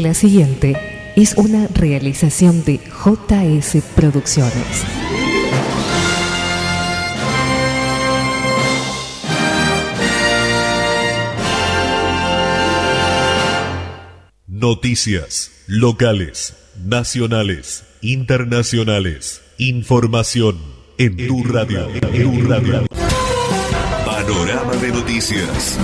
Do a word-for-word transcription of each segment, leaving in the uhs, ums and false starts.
La siguiente es una realización de J S Producciones. Noticias locales, nacionales, internacionales. Información en tu radio. En tu radio. Panorama de noticias.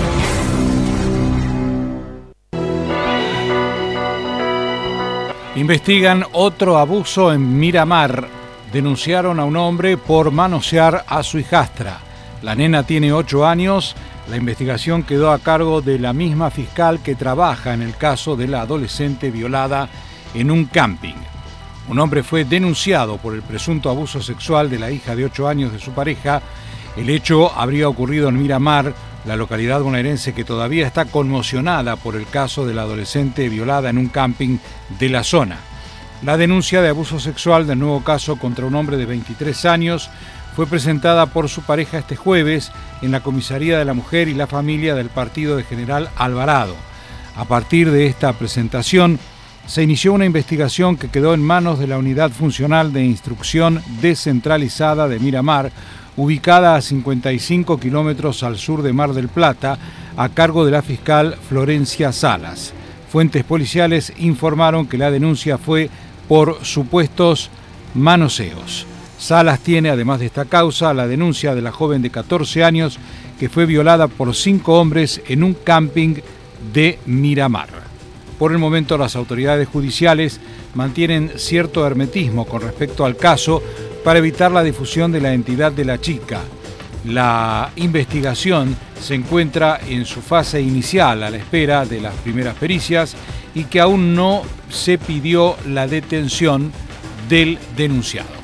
Investigan otro abuso en Miramar. Denunciaron a un hombre por manosear a su hijastra. La nena tiene ocho años. La investigación quedó a cargo de la misma fiscal que trabaja en el caso de la adolescente violada en un camping. Un hombre fue denunciado por el presunto abuso sexual de la hija de ocho años de su pareja. El hecho habría ocurrido en Miramar, la localidad bonaerense que todavía está conmocionada por el caso de la adolescente violada en un camping de la zona. La denuncia de abuso sexual del nuevo caso contra un hombre de veintitrés años fue presentada por su pareja este jueves en la Comisaría de la Mujer y la Familia del partido de General Alvarado. A partir de esta presentación, se inició una investigación que quedó en manos de la Unidad Funcional de Instrucción Descentralizada de Miramar, ubicada a cincuenta y cinco kilómetros al sur de Mar del Plata, a cargo de la fiscal Florencia Salas. Fuentes policiales informaron que la denuncia fue por supuestos manoseos. Salas tiene, además de esta causa, la denuncia de la joven de catorce años que fue violada por cinco hombres en un camping de Miramar. Por el momento, las autoridades judiciales mantienen cierto hermetismo con respecto al caso para evitar la difusión de la identidad de la chica. La investigación se encuentra en su fase inicial a la espera de las primeras pericias y que aún no se pidió la detención del denunciado.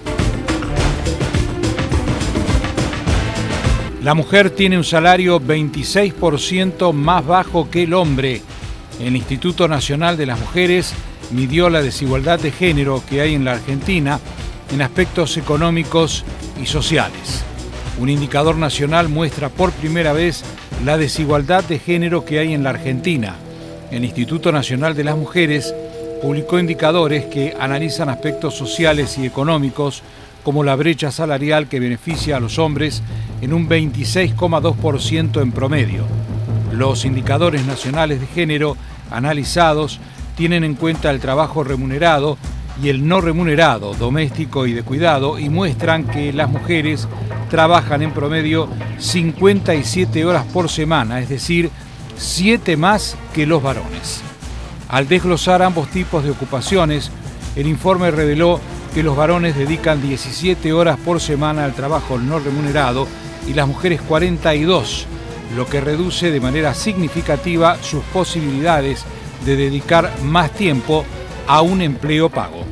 La mujer tiene un salario veintiséis por ciento más bajo que el hombre. El Instituto Nacional de las Mujeres midió la desigualdad de género que hay en la Argentina en aspectos económicos y sociales. Un indicador nacional muestra por primera vez la desigualdad de género que hay en la Argentina. El Instituto Nacional de las Mujeres publicó indicadores que analizan aspectos sociales y económicos como la brecha salarial que beneficia a los hombres en un veintiséis coma dos por ciento en promedio. Los indicadores nacionales de género analizados tienen en cuenta el trabajo remunerado y el no remunerado, doméstico y de cuidado, y muestran que las mujeres trabajan en promedio cincuenta y siete horas por semana, es decir, siete más que los varones. Al desglosar ambos tipos de ocupaciones, el informe reveló que los varones dedican diecisiete horas por semana al trabajo no remunerado y las mujeres cuarenta y dos, lo que reduce de manera significativa sus posibilidades de dedicar más tiempo a un empleo pago.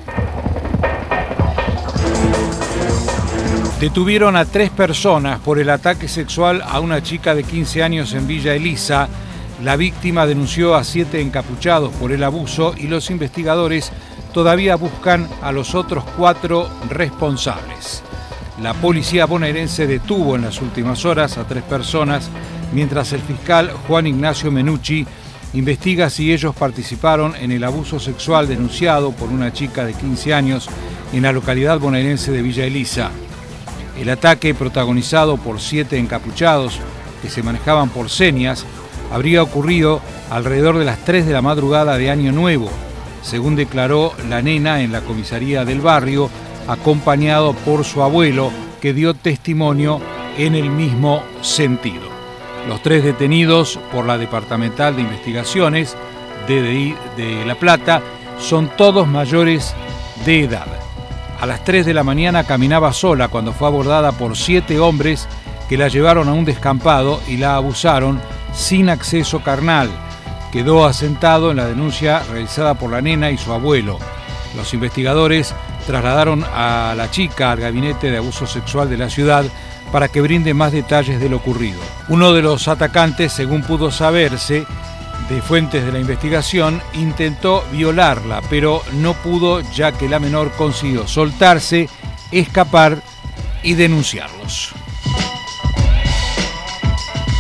Detuvieron a tres personas por el ataque sexual a una chica de quince años en Villa Elisa. La víctima denunció a siete encapuchados por el abuso y los investigadores todavía buscan a los otros cuatro responsables. La policía bonaerense detuvo en las últimas horas a tres personas, mientras el fiscal Juan Ignacio Menucci investiga si ellos participaron en el abuso sexual denunciado por una chica de quince años en la localidad bonaerense de Villa Elisa. El ataque, protagonizado por siete encapuchados que se manejaban por señas, habría ocurrido alrededor de las tres de la madrugada de Año Nuevo, según declaró la nena en la comisaría del barrio, acompañado por su abuelo, que dio testimonio en el mismo sentido. Los tres detenidos por la Departamental de Investigaciones D D I de La Plata son todos mayores de edad. A las tres de la mañana caminaba sola cuando fue abordada por siete hombres que la llevaron a un descampado y la abusaron sin acceso carnal. Quedó asentado en la denuncia realizada por la nena y su abuelo. Los investigadores trasladaron a la chica al gabinete de abuso sexual de la ciudad para que brinde más detalles de lo ocurrido. Uno de los atacantes, según pudo saberse de fuentes de la investigación, intentó violarla, pero no pudo, ya que la menor consiguió soltarse, escapar y denunciarlos.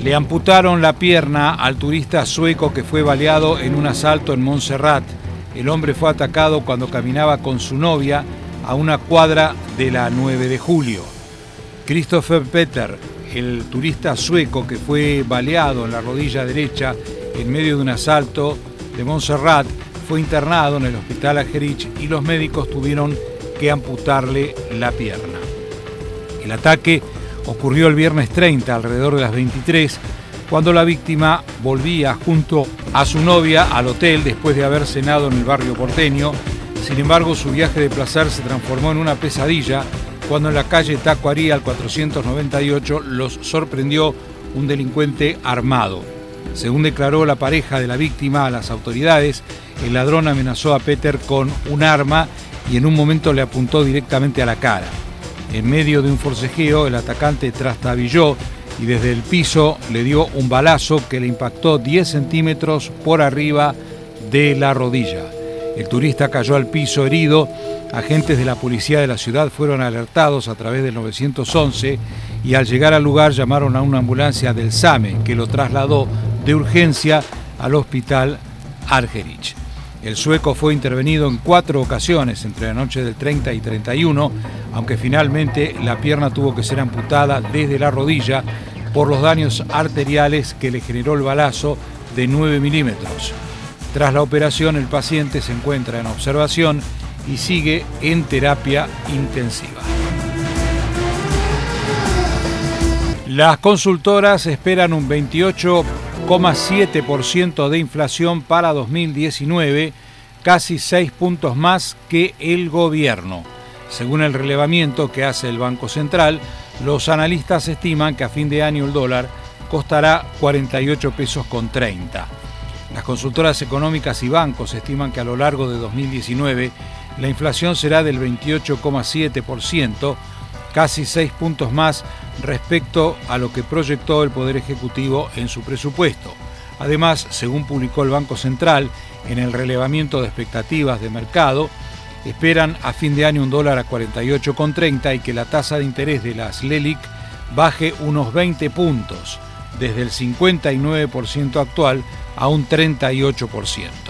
Le amputaron la pierna al turista sueco que fue baleado en un asalto en Montserrat. El hombre fue atacado cuando caminaba con su novia a una cuadra de la nueve de julio. Christopher Petter, el turista sueco que fue baleado en la rodilla derecha en medio de un asalto de Montserrat, fue internado en el hospital Argerich y los médicos tuvieron que amputarle la pierna. El ataque ocurrió el viernes treinta, alrededor de las veintitrés, cuando la víctima volvía junto a su novia al hotel después de haber cenado en el barrio porteño. Sin embargo, su viaje de placer se transformó en una pesadilla cuando en la calle Tacuarí al cuatrocientos noventa y ocho los sorprendió un delincuente armado. Según declaró la pareja de la víctima a las autoridades, el ladrón amenazó a Petter con un arma y en un momento le apuntó directamente a la cara. En medio de un forcejeo, el atacante trastabilló y desde el piso le dio un balazo que le impactó diez centímetros por arriba de la rodilla. El turista cayó al piso herido. Agentes de la policía de la ciudad fueron alertados a través del nueve once y al llegar al lugar llamaron a una ambulancia del SAME que lo trasladó de urgencia al hospital Argerich. El sueco fue intervenido en cuatro ocasiones entre la noche del treinta y treinta y uno, aunque finalmente la pierna tuvo que ser amputada desde la rodilla por los daños arteriales que le generó el balazo de nueve milímetros. Tras la operación, el paciente se encuentra en observación y sigue en terapia intensiva. Las consultoras esperan un veintiocho coma siete por ciento de inflación para dos mil diecinueve, casi seis puntos más que el gobierno. Según el relevamiento que hace el Banco Central, los analistas estiman que a fin de año el dólar costará cuarenta y ocho pesos con treinta. Las consultoras económicas y bancos estiman que a lo largo de dos mil diecinueve la inflación será del veintiocho coma siete por ciento, casi seis puntos más respecto a lo que proyectó el Poder Ejecutivo en su presupuesto. Además, según publicó el Banco Central en el relevamiento de expectativas de mercado, esperan a fin de año un dólar a cuarenta y ocho con treinta y que la tasa de interés de las LELIQ baje unos veinte puntos, desde el cincuenta y nueve por ciento actual a un treinta y ocho por ciento.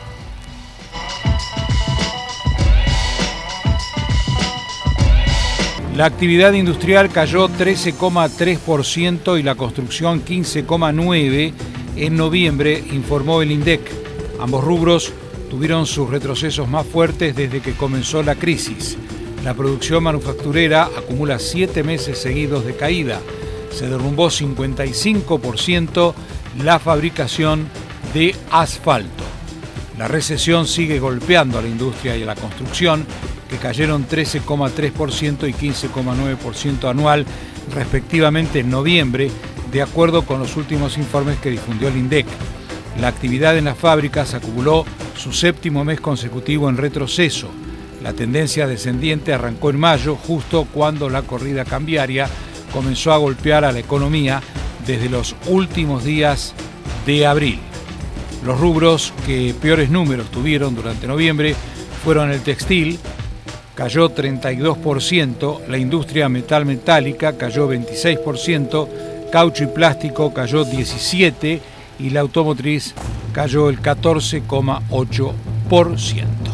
La actividad industrial cayó trece coma tres por ciento y la construcción quince coma nueve por ciento en noviembre, informó el INDEC. Ambos rubros tuvieron sus retrocesos más fuertes desde que comenzó la crisis. La producción manufacturera acumula siete meses seguidos de caída. Se derrumbó cincuenta y cinco por ciento la fabricación de asfalto. La recesión sigue golpeando a la industria y a la construcción, que cayeron trece coma tres por ciento y quince coma nueve por ciento anual, respectivamente en noviembre, de acuerdo con los últimos informes que difundió el INDEC. La actividad en las fábricas acumuló su séptimo mes consecutivo en retroceso. La tendencia descendiente arrancó en mayo, justo cuando la corrida cambiaria comenzó a golpear a la economía desde los últimos días de abril. Los rubros que peores números tuvieron durante noviembre fueron el textil, cayó treinta y dos por ciento, la industria metal metálica cayó veintiséis por ciento, caucho y plástico cayó diecisiete por ciento y la automotriz cayó el catorce coma ocho por ciento.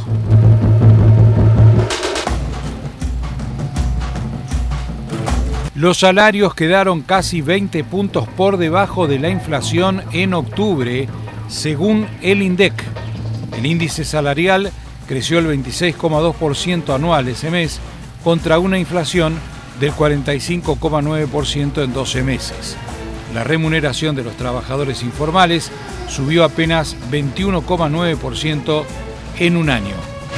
Los salarios quedaron casi veinte puntos por debajo de la inflación en octubre, según el INDEC. El índice salarial creció el veintiséis coma dos por ciento anual ese mes, contra una inflación del cuarenta y cinco coma nueve por ciento en doce meses. La remuneración de los trabajadores informales subió apenas veintiuno coma nueve por ciento en un año.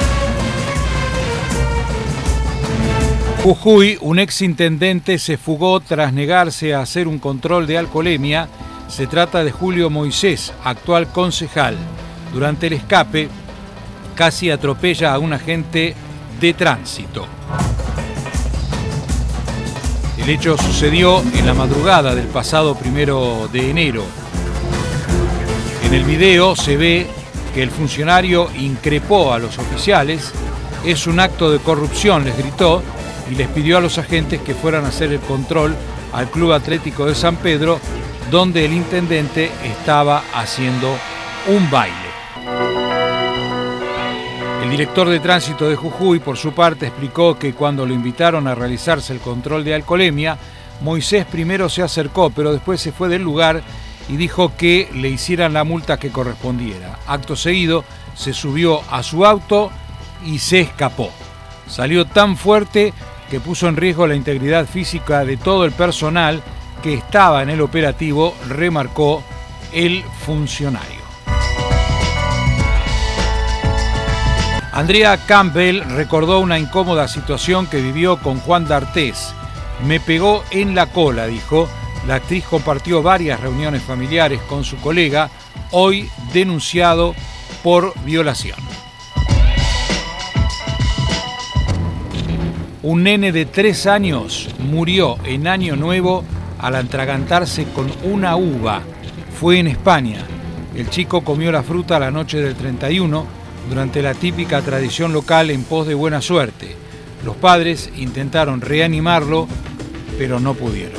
Jujuy, un exintendente se fugó tras negarse a hacer un control de alcoholemia. Se trata de Julio Moisés, actual concejal. Durante el escape, casi atropella a un agente de tránsito. El hecho sucedió en la madrugada del pasado primero de enero. En el video se ve que el funcionario increpó a los oficiales. Es un acto de corrupción, les gritó, y les pidió a los agentes que fueran a hacer el control al Club Atlético de San Pedro, donde el intendente estaba haciendo un baile. El director de tránsito de Jujuy, por su parte, explicó que cuando lo invitaron a realizarse el control de alcoholemia, Moisés primero se acercó, pero después se fue del lugar y dijo que le hicieran la multa que correspondiera. Acto seguido, se subió a su auto y se escapó. Salió tan fuerte que puso en riesgo la integridad física de todo el personal que estaba en el operativo, remarcó el funcionario. Andrea Campbell recordó una incómoda situación que vivió con Juan D'Artés. Me pegó en la cola, dijo. La actriz compartió varias reuniones familiares con su colega, hoy denunciado por violación. Un nene de tres años murió en Año Nuevo al atragantarse con una uva. Fue en España. El chico comió la fruta la noche del treinta y uno durante la típica tradición local en pos de buena suerte. Los padres intentaron reanimarlo, pero no pudieron.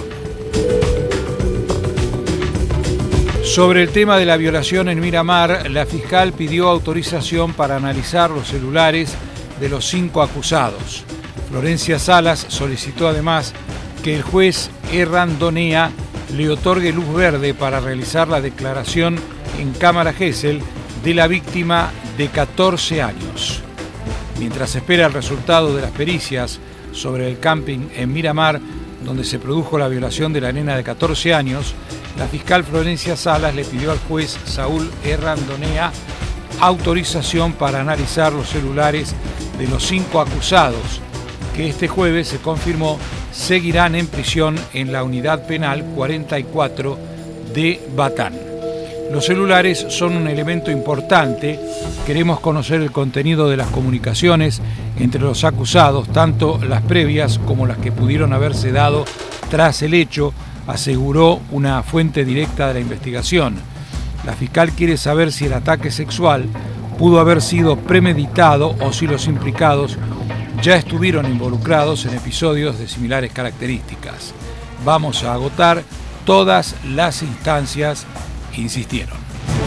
Sobre el tema de la violación en Miramar, la fiscal pidió autorización para analizar los celulares de los cinco acusados. Florencia Salas solicitó además que el juez Errandonea le otorgue luz verde para realizar la declaración en cámara Gesell de la víctima de catorce años. Mientras espera el resultado de las pericias sobre el camping en Miramar, donde se produjo la violación de la nena de catorce años, la fiscal Florencia Salas le pidió al juez Saúl Errandonea autorización para analizar los celulares de los cinco acusados, que este jueves se confirmó seguirán en prisión en la unidad penal cuarenta y cuatro de Batán. Los celulares son un elemento importante. Queremos conocer el contenido de las comunicaciones entre los acusados, tanto las previas como las que pudieron haberse dado tras el hecho, aseguró una fuente directa de la investigación. La fiscal quiere saber si el ataque sexual pudo haber sido premeditado o si los implicados ya estuvieron involucrados en episodios de similares características. Vamos a agotar todas las instancias, insistieron.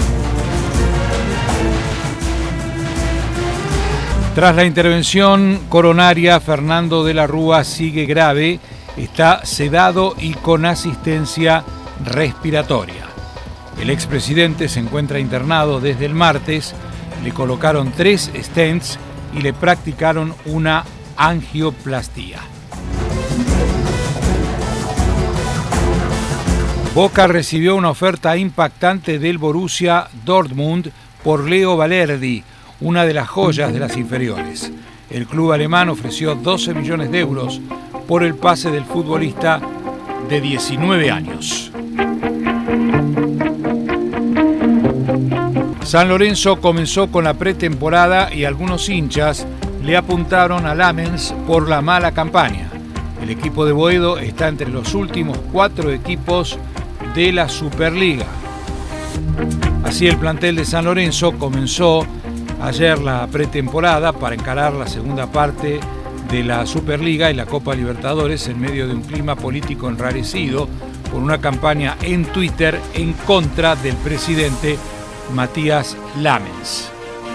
Tras la intervención coronaria, Fernando de la Rúa sigue grave, está sedado y con asistencia respiratoria. El expresidente se encuentra internado desde el martes, le colocaron tres stents y le practicaron una angioplastía. Boca recibió una oferta impactante del Borussia Dortmund por Leo Valerdi, una de las joyas de las inferiores. El club alemán ofreció doce millones de euros por el pase del futbolista de diecinueve años. San Lorenzo comenzó con la pretemporada y algunos hinchas le apuntaron a Lamens por la mala campaña. El equipo de Boedo está entre los últimos cuatro equipos de la Superliga. Así, el plantel de San Lorenzo comenzó ayer la pretemporada para encarar la segunda parte de la Superliga y la Copa Libertadores en medio de un clima político enrarecido por una campaña en Twitter en contra del presidente Matías Lamens.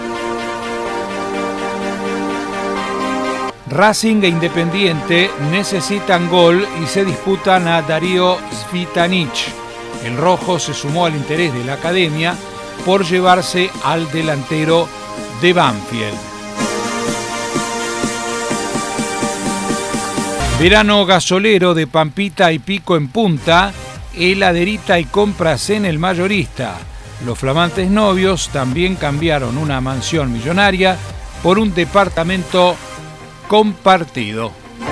Racing e Independiente necesitan gol y se disputan a Darío Svitanic. El rojo se sumó al interés de la academia por llevarse al delantero de Banfield. Verano gasolero de Pampita y Pico en Punta, heladerita y compras en el mayorista. Los flamantes novios también cambiaron una mansión millonaria por un departamento compartido.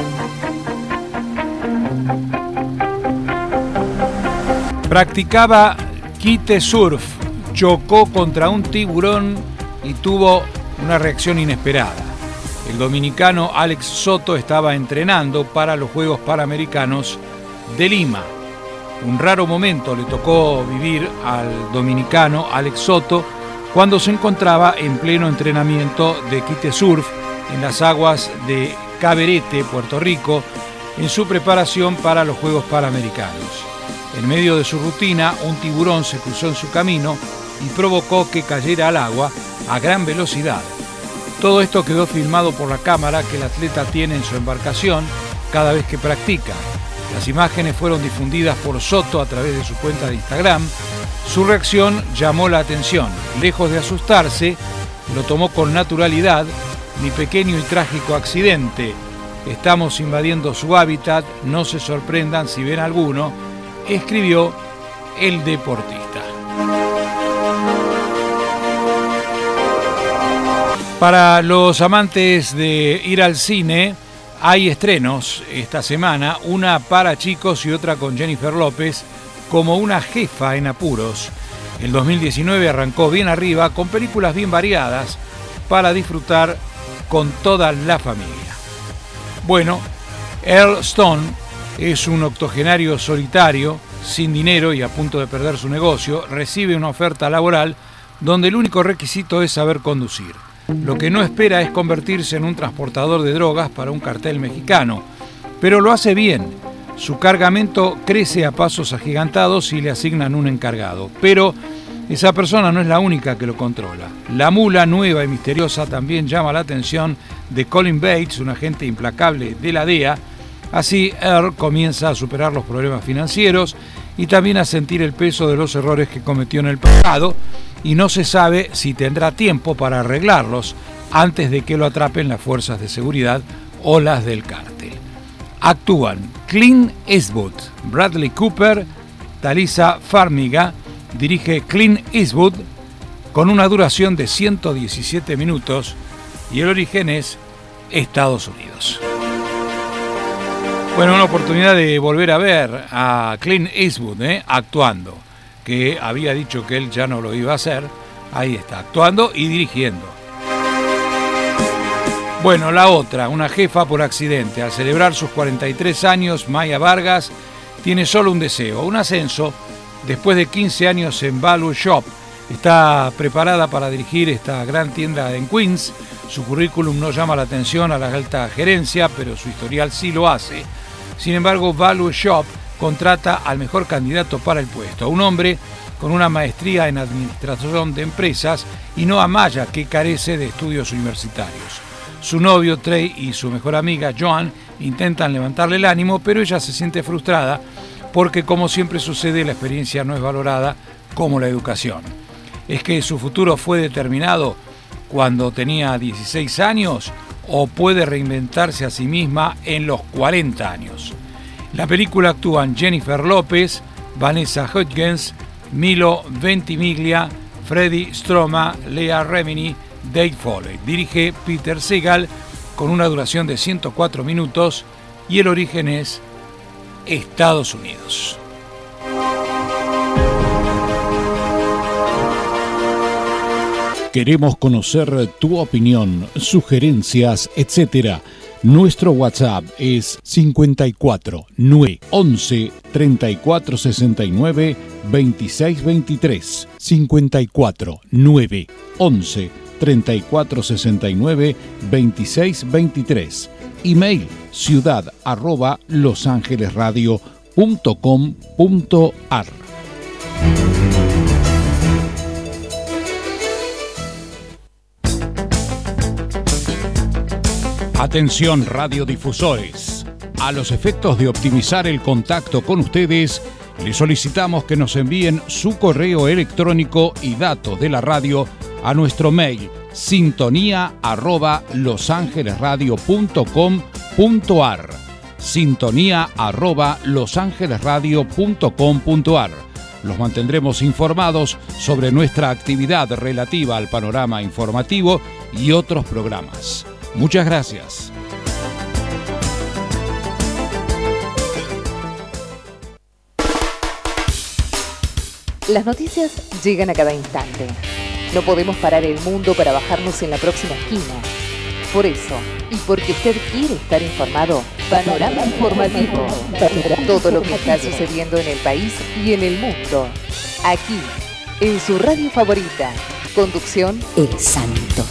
Practicaba kite surf, chocó contra un tiburón y tuvo una reacción inesperada. El dominicano Alex Soto estaba entrenando para los Juegos Panamericanos de Lima. Un raro momento le tocó vivir al dominicano Alex Soto cuando se encontraba en pleno entrenamiento de kite surf en las aguas de Cabarete, Puerto Rico, en su preparación para los Juegos Panamericanos. En medio de su rutina, un tiburón se cruzó en su camino y provocó que cayera al agua a gran velocidad. Todo esto quedó filmado por la cámara que el atleta tiene en su embarcación cada vez que practica. Las imágenes fueron difundidas por Soto a través de su cuenta de Instagram. Su reacción llamó la atención. Lejos de asustarse, lo tomó con naturalidad. Mi pequeño y trágico accidente. Estamos invadiendo su hábitat, no se sorprendan si ven alguno, escribió el deportista. Para los amantes de ir al cine, hay estrenos esta semana, una para chicos y otra con Jennifer López como una jefa en apuros. El dos mil diecinueve arrancó bien arriba con películas bien variadas para disfrutar con toda la familia. Bueno, Earl Stone es un octogenario solitario, sin dinero y a punto de perder su negocio. Recibe una oferta laboral donde el único requisito es saber conducir. Lo que no espera es convertirse en un transportador de drogas para un cartel mexicano, pero lo hace bien. Su cargamento crece a pasos agigantados y le asignan un encargado, pero esa persona no es la única que lo controla. La mula nueva y misteriosa también llama la atención de Colin Bates, un agente implacable de la D E A. Así, Earl comienza a superar los problemas financieros y también a sentir el peso de los errores que cometió en el pasado, y no se sabe si tendrá tiempo para arreglarlos antes de que lo atrapen las fuerzas de seguridad o las del cártel. Actúan Clint Eastwood, Bradley Cooper, Talisa Farmiga. Dirige Clint Eastwood con una duración de ciento diecisiete minutos y el origen es Estados Unidos. Bueno, una oportunidad de volver a ver a Clint Eastwood ¿eh? actuando, que había dicho que él ya no lo iba a hacer. Ahí está, actuando y dirigiendo. Bueno, la otra, una jefa por accidente. Al celebrar sus cuarenta y tres años, Maya Vargas tiene solo un deseo, un ascenso. Después de quince años en Value Shop, está preparada para dirigir esta gran tienda en Queens. Su currículum no llama la atención a la alta gerencia, pero su historial sí lo hace. Sin embargo, Value Shop contrata al mejor candidato para el puesto, a un hombre con una maestría en administración de empresas y no a Maya, que carece de estudios universitarios. Su novio Trey y su mejor amiga Joan intentan levantarle el ánimo, pero ella se siente frustrada porque, como siempre sucede, la experiencia no es valorada como la educación. ¿Es que su futuro fue determinado cuando tenía dieciséis años o puede reinventarse a sí misma en los cuarenta años? La película actúan Jennifer López, Vanessa Hudgens, Milo Ventimiglia, Freddie Stroma, Leah Remini, Dave Foley. Dirige Peter Segal con una duración de ciento cuatro minutos y el origen es Estados Unidos. Queremos conocer tu opinión, sugerencias, etcétera. Nuestro WhatsApp es cincuenta y cuatro, nueve, once, treinta y cuatro, sesenta y nueve, veintiséis veintitrés. cincuenta y cuatro, nueve, once, treinta y cuatro, sesenta y nueve, veintiséis veintitrés. Email ciudad arroba losangelesradio punto com punto ar. Atención radiodifusores. A los efectos de optimizar el contacto con ustedes, les solicitamos que nos envíen su correo electrónico y datos de la radio a nuestro mail sintonía arroba losangelesradio punto com punto ar. Sintonía arroba losangelesradio punto com punto ar. Los mantendremos informados sobre nuestra actividad relativa al panorama informativo y otros programas. Muchas gracias. Las noticias llegan a cada instante. No podemos parar el mundo para bajarnos en la próxima esquina. Por eso, y porque usted quiere estar informado, Panorama Informativo. Todo lo que está sucediendo en el país y en el mundo. Aquí, en su radio favorita. Conducción El Santo.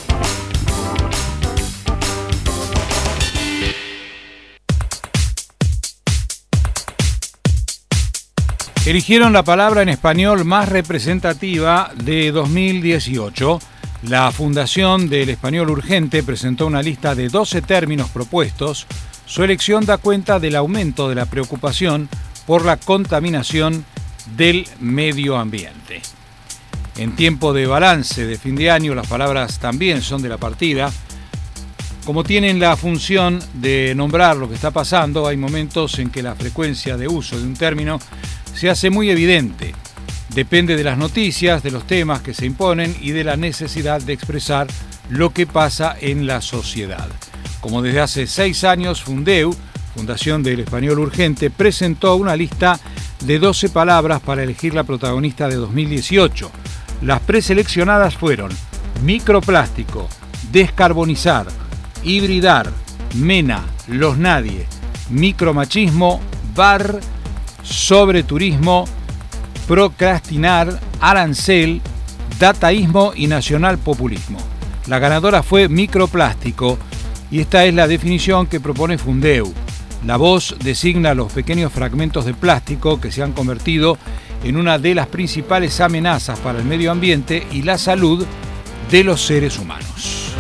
Eligieron la palabra en español más representativa de dos mil dieciocho. La Fundación del Español Urgente presentó una lista de doce términos propuestos. Su elección da cuenta del aumento de la preocupación por la contaminación del medio ambiente. En tiempo de balance de fin de año, las palabras también son de la partida. Como tienen la función de nombrar lo que está pasando, hay momentos en que la frecuencia de uso de un término se hace muy evidente. Depende de las noticias, de los temas que se imponen y de la necesidad de expresar lo que pasa en la sociedad. Como desde hace seis años, Fundeu, Fundación del Español Urgente, presentó una lista de doce palabras para elegir la protagonista de dos mil dieciocho. Las preseleccionadas fueron microplástico, descarbonizar, hibridar, mena, los nadie, micromachismo, bar, sobreturismo, procrastinar, arancel, dataísmo y nacionalpopulismo. La ganadora fue microplástico y esta es la definición que propone Fundeu. La voz designa los pequeños fragmentos de plástico que se han convertido en una de las principales amenazas para el medio ambiente y la salud de los seres humanos.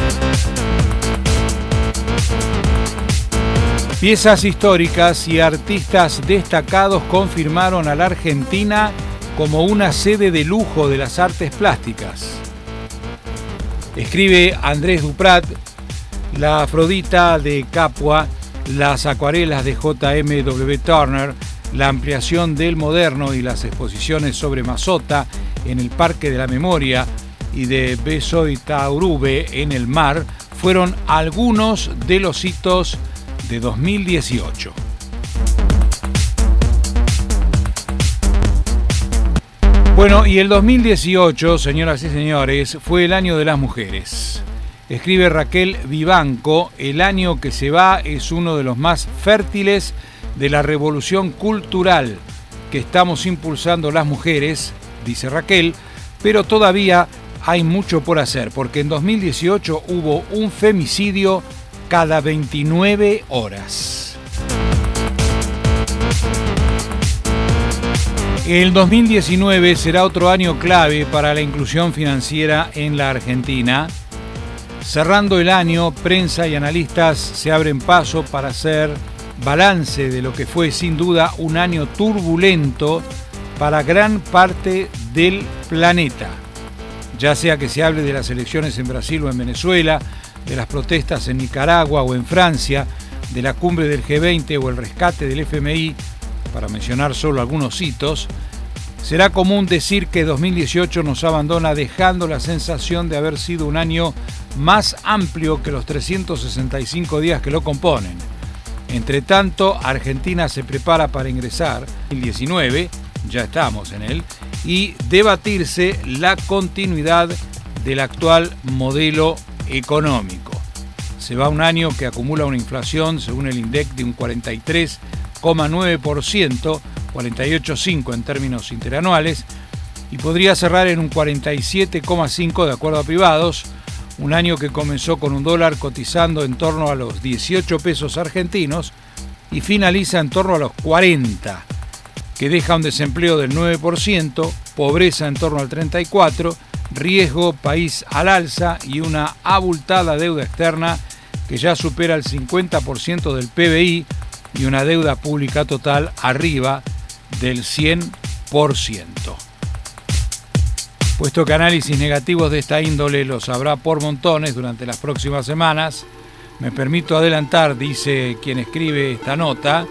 Piezas históricas y artistas destacados confirmaron a la Argentina como una sede de lujo de las artes plásticas. Escribe Andrés Duprat, la Afrodita de Capua, las acuarelas de J M W Turner, la ampliación del Moderno y las exposiciones sobre Mazota en el Parque de la Memoria y de Besoitaurube en el mar fueron algunos de los hitos de dos mil dieciocho. Bueno, y el dos mil dieciocho, señoras y señores, fue el año de las mujeres. Escribe Raquel Vivanco, el año que se va es uno de los más fértiles de la revolución cultural que estamos impulsando las mujeres, dice Raquel, pero todavía hay mucho por hacer, porque en dos mil dieciocho hubo un femicidio cada veintinueve horas. El dos mil diecinueve será otro año clave para la inclusión financiera en la Argentina. Cerrando el año, prensa y analistas se abren paso para hacer balance de lo que fue sin duda un año turbulento para gran parte del planeta. Ya sea que se hable de las elecciones en Brasil o en Venezuela, de las protestas en Nicaragua o en Francia, de la cumbre del G veinte o el rescate del F M I, para mencionar solo algunos hitos, será común decir que dos mil dieciocho nos abandona dejando la sensación de haber sido un año más amplio que los trescientos sesenta y cinco días que lo componen. Entre tanto, Argentina se prepara para ingresar en el diecinueve, ya estamos en él, y debatirse la continuidad del actual modelo económico. Se va un año que acumula una inflación, según el INDEC, de un cuarenta y tres coma nueve por ciento, cuarenta y ocho coma cinco por ciento en términos interanuales, y podría cerrar en un cuarenta y siete coma cinco por ciento de acuerdo a privados, un año que comenzó con un dólar cotizando en torno a los dieciocho pesos argentinos y finaliza en torno a los cuarenta, que deja un desempleo del nueve por ciento, pobreza en torno al treinta y cuatro por ciento, riesgo país al alza y una abultada deuda externa que ya supera el cincuenta por ciento del P B I y una deuda pública total arriba del cien por ciento. Puesto que análisis negativos de esta índole los habrá por montones durante las próximas semanas, me permito adelantar, dice quien escribe esta nota,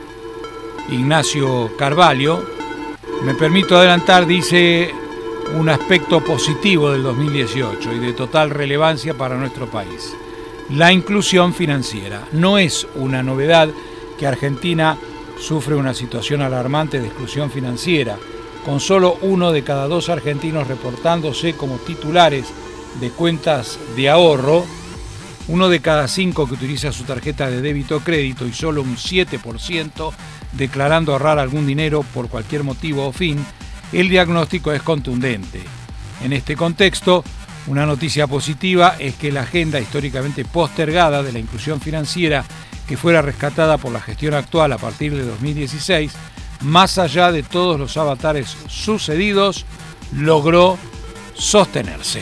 Ignacio Carvalho, me permito adelantar, dice, un aspecto positivo del dos mil dieciocho y de total relevancia para nuestro país. La inclusión financiera. No es una novedad que Argentina sufre una situación alarmante de exclusión financiera, con solo uno de cada dos argentinos reportándose como titulares de cuentas de ahorro, uno de cada cinco que utiliza su tarjeta de débito o crédito y solo un siete por ciento declarando ahorrar algún dinero por cualquier motivo o fin. El diagnóstico es contundente. En este contexto, una noticia positiva es que la agenda históricamente postergada de la inclusión financiera, que fuera rescatada por la gestión actual a partir de dos mil dieciséis, más allá de todos los avatares sucedidos, logró sostenerse.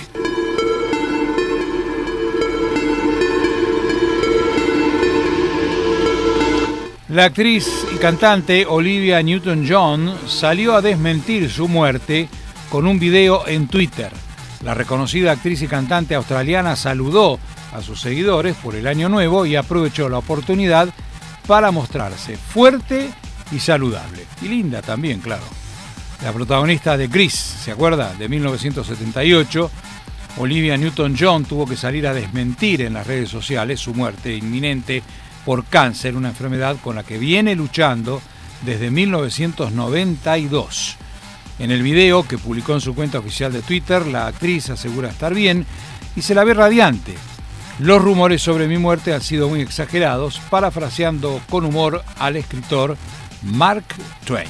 La actriz y cantante Olivia Newton-John salió a desmentir su muerte con un video en Twitter. La reconocida actriz y cantante australiana saludó a sus seguidores por el Año Nuevo y aprovechó la oportunidad para mostrarse fuerte y saludable. Y linda también, claro. La protagonista de Grease, ¿se acuerda? De mil novecientos setenta y ocho, Olivia Newton-John tuvo que salir a desmentir en las redes sociales su muerte inminente por cáncer, una enfermedad con la que viene luchando desde mil novecientos noventa y dos. En el video que publicó en su cuenta oficial de Twitter, la actriz asegura estar bien y se la ve radiante. Los rumores sobre mi muerte han sido muy exagerados, parafraseando con humor al escritor Mark Twain.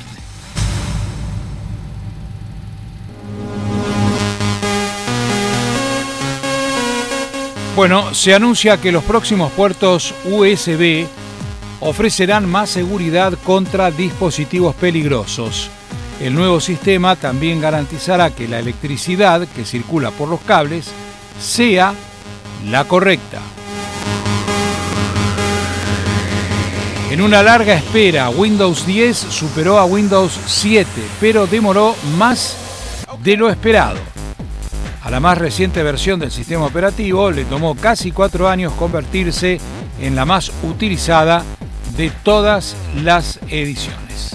Bueno, se anuncia que los próximos puertos U S B ofrecerán más seguridad contra dispositivos peligrosos. El nuevo sistema también garantizará que la electricidad que circula por los cables sea la correcta. En una larga espera, Windows diez superó a Windows siete, pero demoró más de lo esperado. A la más reciente versión del sistema operativo le tomó casi cuatro años convertirse en la más utilizada de todas las ediciones.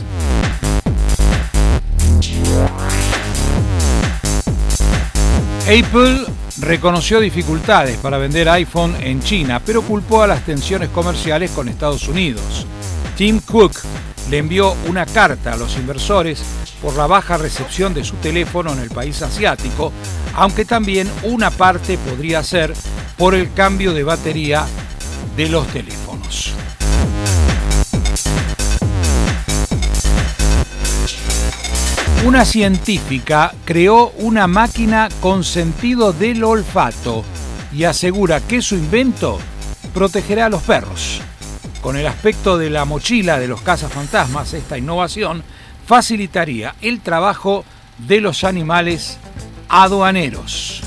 Apple reconoció dificultades para vender iPhone en China, pero culpó a las tensiones comerciales con Estados Unidos. Tim Cook le envió una carta a los inversores por la baja recepción de su teléfono en el país asiático, aunque también una parte podría ser por el cambio de batería de los teléfonos. Una científica creó una máquina con sentido del olfato y asegura que su invento protegerá a los perros. Con el aspecto de la mochila de los cazafantasmas, esta innovación facilitaría el trabajo de los animales aduaneros.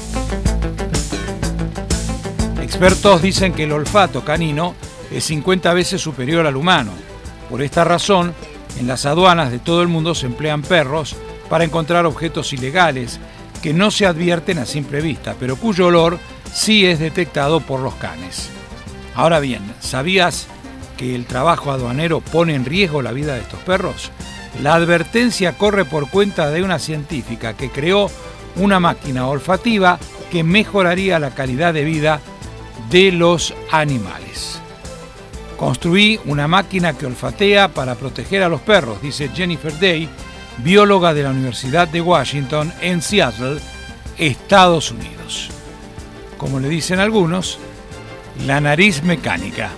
Expertos dicen que el olfato canino es cincuenta veces superior al humano. Por esta razón, en las aduanas de todo el mundo se emplean perros para encontrar objetos ilegales que no se advierten a simple vista, pero cuyo olor sí es detectado por los canes. Ahora bien, ¿sabías que el trabajo aduanero pone en riesgo la vida de estos perros? La advertencia corre por cuenta de una científica que creó una máquina olfativa que mejoraría la calidad de vida de los animales. Construí una máquina que olfatea para proteger a los perros, dice Jennifer Day, bióloga de la Universidad de Washington en Seattle, Estados Unidos. Como le dicen algunos, la nariz mecánica.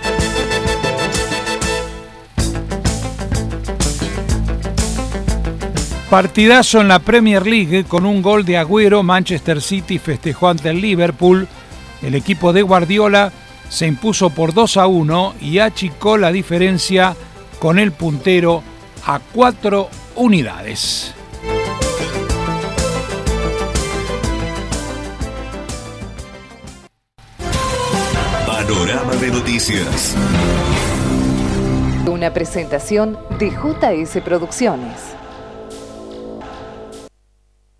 Partidazo en la Premier League con un gol de Agüero. Manchester City festejó ante el Liverpool. El equipo de Guardiola se impuso por dos a uno y achicó la diferencia con el puntero a cuatro unidades. Panorama de noticias. Una presentación de J S Producciones.